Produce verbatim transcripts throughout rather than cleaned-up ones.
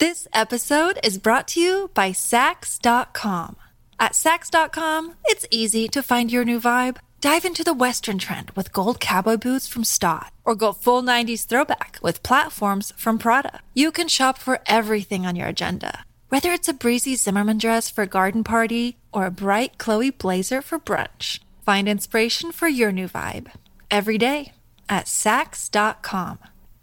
This episode is brought to you by Sax dot com. At Sax dot com, it's easy to find your new vibe. Dive into the Western trend with gold cowboy boots from Stott, or go full nineties throwback with platforms from Prada. You can shop for everything on your agenda, whether it's a breezy Zimmermann dress for a garden party or a bright Chloe blazer for brunch. Find inspiration for your new vibe every day at Sax dot com.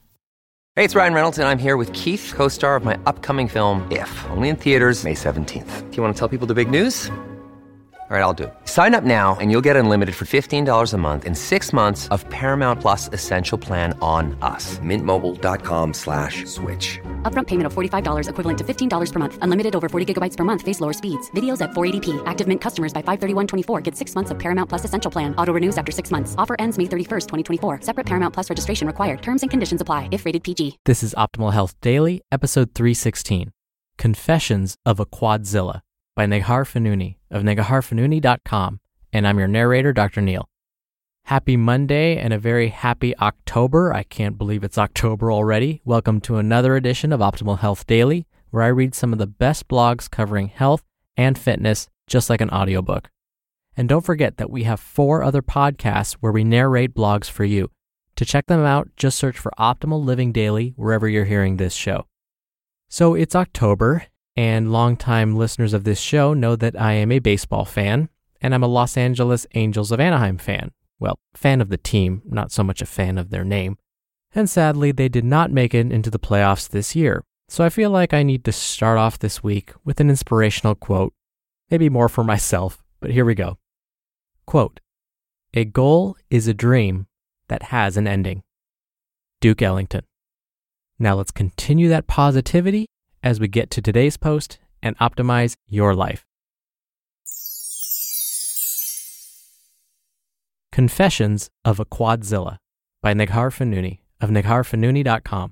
Hey, it's Ryan Reynolds, and I'm here with Keith, co-star of my upcoming film, If, only in theaters May seventeenth. Do you want to tell people the big news? All right, I'll do it. Sign up now and you'll get unlimited for fifteen dollars a month and six months of Paramount Plus Essential Plan on us. Mint Mobile dot com slash switch. Upfront payment of forty-five dollars equivalent to fifteen dollars per month. Unlimited over forty gigabytes per month. Face lower speeds. Videos at four eighty p. Active Mint customers by five thirty-one twenty-four get six months of Paramount Plus Essential Plan. Auto renews after six months. Offer ends May thirty-first, twenty twenty-four. Separate Paramount Plus registration required. Terms and conditions apply if rated P G. This is Optimal Health Daily, episode three sixteen, Confessions of a Quadzilla, by Neghar Fonooni of neghar fonooni dot com, and I'm your narrator, Doctor Neil. Happy Monday and a very happy October. I can't believe it's October already. Welcome to another edition of Optimal Health Daily, where I read some of the best blogs covering health and fitness, just like an audiobook. And don't forget that we have four other podcasts where we narrate blogs for you. To check them out, just search for Optimal Living Daily wherever you're hearing this show. So it's October, and longtime listeners of this show know that I am a baseball fan, and I'm a Los Angeles Angels of Anaheim fan. Well, fan of the team, not so much a fan of their name. And sadly, they did not make it into the playoffs this year. So I feel like I need to start off this week with an inspirational quote. Maybe more for myself, but here we go. Quote, "A goal is a dream that has an ending." Duke Ellington. Now let's continue that positivity as we get to today's post and optimize your life. Confessions of a Quadzilla by Neghar Fonooni of neghar fonooni dot com.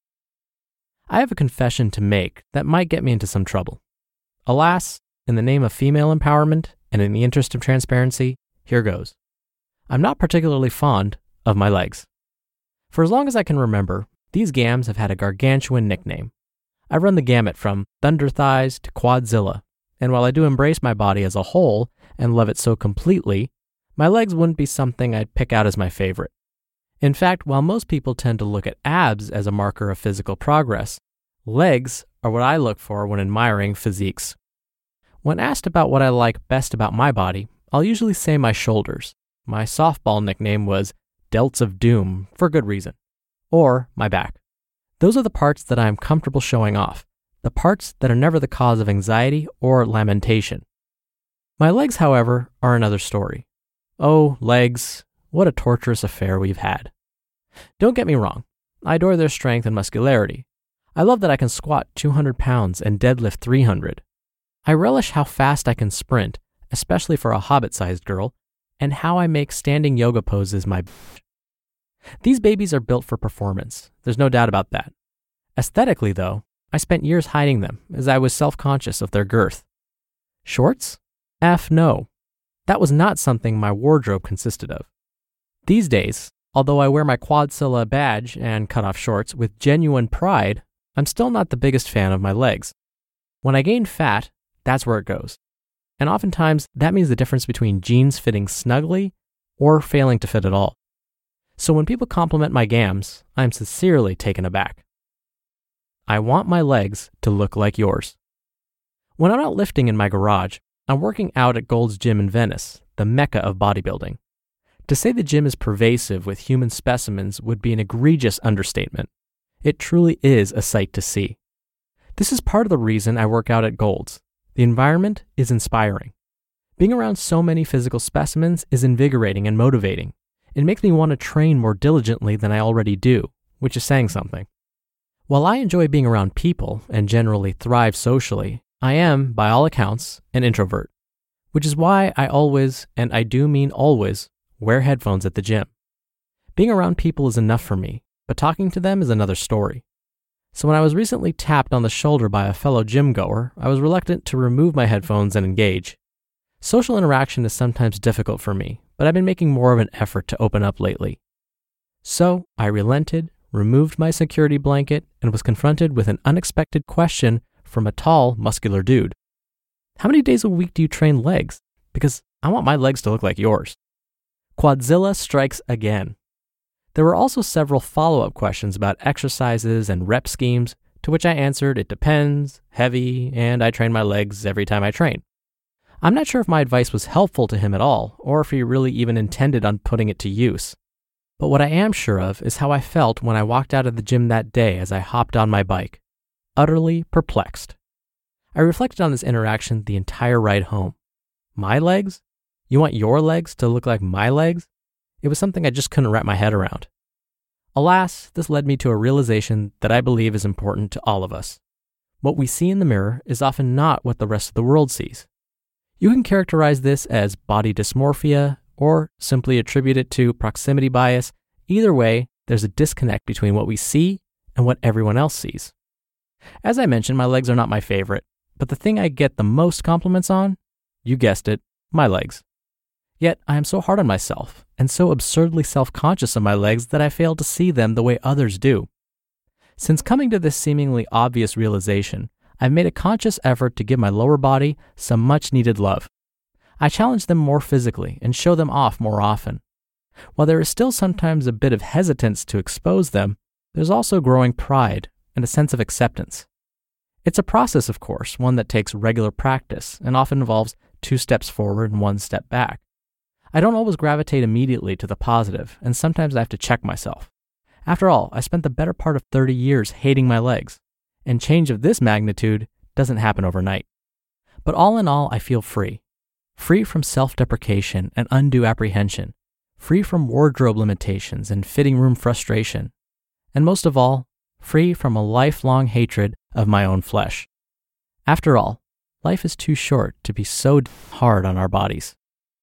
I have a confession to make that might get me into some trouble. Alas, in the name of female empowerment and in the interest of transparency, here goes. I'm not particularly fond of my legs. For as long as I can remember, these gams have had a gargantuan nickname. I've run the gamut from thunder thighs to Quadzilla, and while I do embrace my body as a whole and love it so completely, my legs wouldn't be something I'd pick out as my favorite. In fact, while most people tend to look at abs as a marker of physical progress, legs are what I look for when admiring physiques. When asked about what I like best about my body, I'll usually say my shoulders. My softball nickname was Delts of Doom, for good reason. Or my back. Those are the parts that I am comfortable showing off, the parts that are never the cause of anxiety or lamentation. My legs, however, are another story. Oh, legs, what a torturous affair we've had. Don't get me wrong, I adore their strength and muscularity. I love that I can squat two hundred pounds and deadlift three hundred. I relish how fast I can sprint, especially for a hobbit-sized girl, and how I make standing yoga poses my bitch. These babies are built for performance, there's no doubt about that. Aesthetically, though, I spent years hiding them as I was self-conscious of their girth. Shorts? F no. That was not something my wardrobe consisted of. These days, although I wear my Quadzilla badge and cut-off shorts with genuine pride, I'm still not the biggest fan of my legs. When I gain fat, that's where it goes. And oftentimes, that means the difference between jeans fitting snugly or failing to fit at all. So when people compliment my gams, I'm sincerely taken aback. I want my legs to look like yours. When I'm not lifting in my garage, I'm working out at Gold's Gym in Venice, the mecca of bodybuilding. To say the gym is pervasive with human specimens would be an egregious understatement. It truly is a sight to see. This is part of the reason I work out at Gold's. The environment is inspiring. Being around so many physical specimens is invigorating and motivating. It makes me want to train more diligently than I already do, which is saying something. While I enjoy being around people and generally thrive socially, I am, by all accounts, an introvert, which is why I always, and I do mean always, wear headphones at the gym. Being around people is enough for me, but talking to them is another story. So when I was recently tapped on the shoulder by a fellow gym goer, I was reluctant to remove my headphones and engage. Social interaction is sometimes difficult for me, but I've been making more of an effort to open up lately. So I relented, removed my security blanket, and was confronted with an unexpected question from a tall, muscular dude. How many days a week do you train legs? Because I want my legs to look like yours. Quadzilla strikes again. There were also several follow-up questions about exercises and rep schemes, to which I answered, it depends, heavy, and I train my legs every time I train. I'm not sure if my advice was helpful to him at all, or if he really even intended on putting it to use. But what I am sure of is how I felt when I walked out of the gym that day as I hopped on my bike. Utterly perplexed. I reflected on this interaction the entire ride home. My legs? You want your legs to look like my legs? It was something I just couldn't wrap my head around. Alas, this led me to a realization that I believe is important to all of us. What we see in the mirror is often not what the rest of the world sees. You can characterize this as body dysmorphia or simply attribute it to proximity bias. Either way, there's a disconnect between what we see and what everyone else sees. As I mentioned, my legs are not my favorite, but the thing I get the most compliments on, you guessed it, my legs. Yet I am so hard on myself and so absurdly self-conscious of my legs that I fail to see them the way others do. Since coming to this seemingly obvious realization, I've made a conscious effort to give my lower body some much-needed love. I challenge them more physically and show them off more often. While there is still sometimes a bit of hesitance to expose them, there's also growing pride and a sense of acceptance. It's a process, of course, one that takes regular practice and often involves two steps forward and one step back. I don't always gravitate immediately to the positive, and sometimes I have to check myself. After all, I spent the better part of thirty years hating my legs, and change of this magnitude doesn't happen overnight. But all in all, I feel free. Free from self-deprecation and undue apprehension. Free from wardrobe limitations and fitting room frustration. And most of all, free from a lifelong hatred of my own flesh. After all, life is too short to be so hard on our bodies.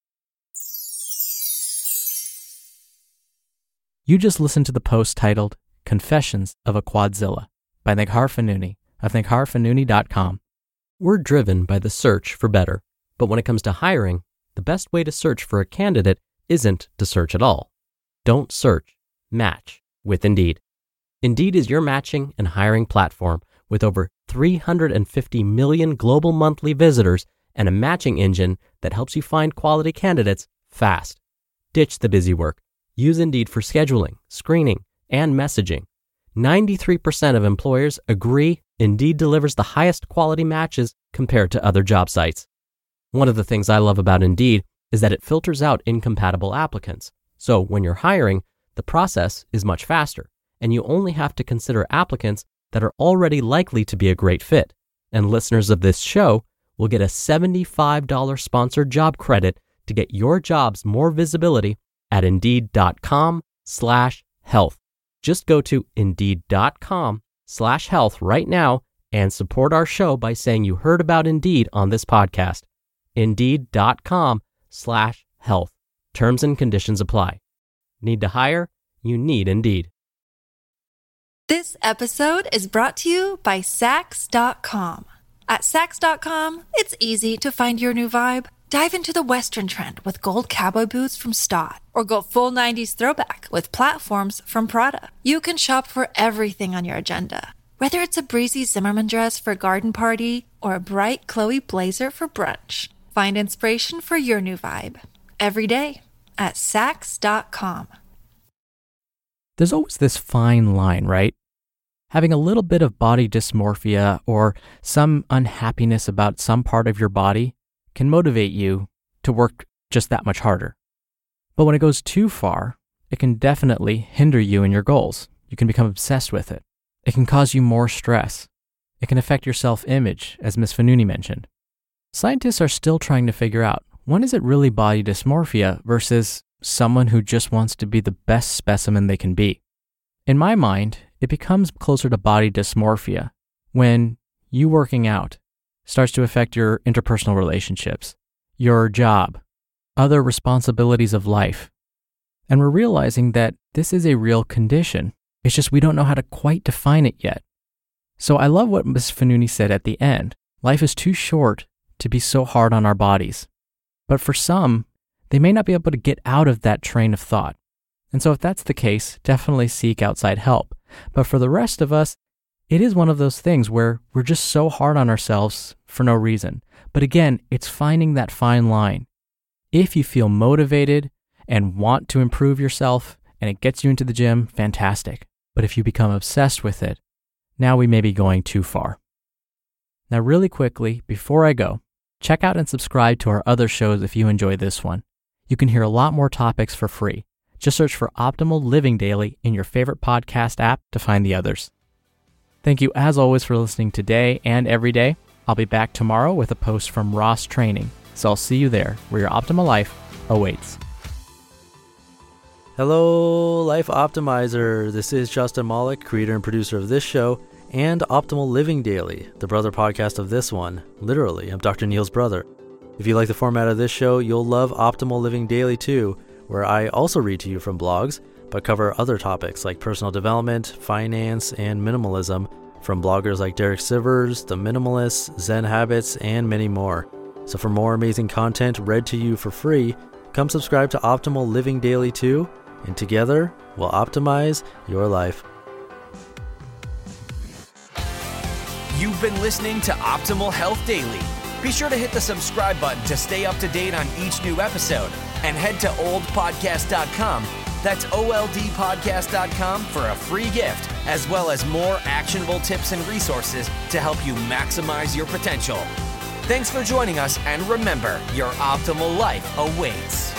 You just listened to the post titled Confessions of a Quadzilla by Neghar Fonooni of neghar fonooni dot com. We're driven by the search for better, but when it comes to hiring, the best way to search for a candidate isn't to search at all. Don't search, match with Indeed. Indeed is your matching and hiring platform with over three hundred fifty million global monthly visitors and a matching engine that helps you find quality candidates fast. Ditch the busy work. Use Indeed for scheduling, screening, and messaging. ninety-three percent of employers agree Indeed delivers the highest quality matches compared to other job sites. One of the things I love about Indeed is that it filters out incompatible applicants. So when you're hiring, the process is much faster, and you only have to consider applicants that are already likely to be a great fit. And listeners of this show will get a seventy-five dollars sponsored job credit to get your jobs more visibility at indeed.com slash health. Just go to indeed.com slash health right now and support our show by saying you heard about Indeed on this podcast. Indeed.com slash health. Terms and conditions apply. Need to hire? You need Indeed. This episode is brought to you by Sax dot com. At Sax dot com, it's easy to find your new vibe. Dive into the Western trend with gold cowboy boots from Stott, or go full nineties throwback with platforms from Prada. You can shop for everything on your agenda, whether it's a breezy Zimmermann dress for a garden party or a bright Chloe blazer for brunch. Find inspiration for your new vibe every day at Sax dot com. There's always this fine line, right? Having a little bit of body dysmorphia or some unhappiness about some part of your body can motivate you to work just that much harder. But when it goes too far, it can definitely hinder you in your goals. You can become obsessed with it. It can cause you more stress. It can affect your self-image, as Miz Fonooni mentioned. Scientists are still trying to figure out, when is it really body dysmorphia versus someone who just wants to be the best specimen they can be? In my mind, it becomes closer to body dysmorphia when you working out starts to affect your interpersonal relationships, your job, other responsibilities of life. And we're realizing that this is a real condition. It's just we don't know how to quite define it yet. So I love what Miz Fonooni said at the end. Life is too short to be so hard on our bodies. But for some, they may not be able to get out of that train of thought. And so if that's the case, definitely seek outside help. But for the rest of us, it is one of those things where we're just so hard on ourselves for no reason. But again, it's finding that fine line. If you feel motivated and want to improve yourself and it gets you into the gym, fantastic. But if you become obsessed with it, now we may be going too far. Now, really quickly, before I go, check out and subscribe to our other shows if you enjoy this one. You can hear a lot more topics for free. Just search for Optimal Living Daily in your favorite podcast app to find the others. Thank you as always for listening today and every day. I'll be back tomorrow with a post from Ross Training, so I'll see you there where your optimal life awaits. Hello, Life Optimizer. This is Justin Malik, creator and producer of this show and Optimal Living Daily, the brother podcast of this one. Literally, I'm Doctor Neil's brother. If you like the format of this show, you'll love Optimal Living Daily too, where I also read to you from blogs, but cover other topics like personal development, finance, and minimalism from bloggers like Derek Sivers, The Minimalists, Zen Habits, and many more. So for more amazing content read to you for free, come subscribe to Optimal Living Daily too, and together we'll optimize your life. You've been listening to Optimal Health Daily. Be sure to hit the subscribe button to stay up to date on each new episode, and head to old podcast dot com. That's O L D podcast dot com for a free gift, as well as more actionable tips and resources to help you maximize your potential. Thanks for joining us, and remember, your optimal life awaits.